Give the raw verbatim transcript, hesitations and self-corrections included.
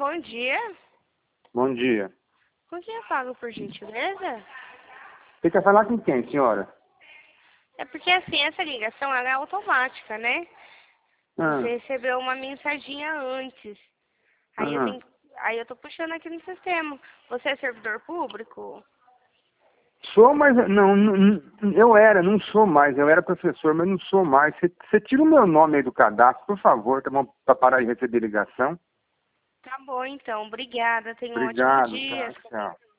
bom dia. Bom dia. Com quem eu falo, por gentileza? Você quer falar com quem, senhora? É porque assim, essa ligação ela é automática, né? Ah, Você recebeu uma mensaginha antes. Aí eu ah. tenho, aí eu tô puxando aqui no sistema. Você é servidor público? Sou, mas não, não, eu era, não sou mais. Eu era professor, mas não sou mais. Você, você tira o meu nome aí do cadastro, por favor, tá bom? Pra parar de receber ligação. Tá bom, então. Obrigada. Tenha um ótimo Obrigado, dia. tá? Tchau.